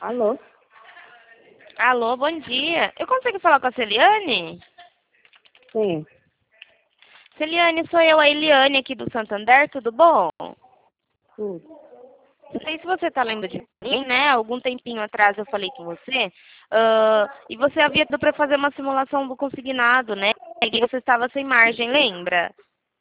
Alô? Alô, bom dia. Eu consigo falar com a Celiane? Sim. Celiane, sou eu, a Eliane, aqui do Santander, tudo bom? Sim. Não sei se você está lembrando de mim, né? Algum tempinho atrás eu falei com você. E você havia ido para fazer uma simulação do consignado, né? E você estava sem margem, lembra?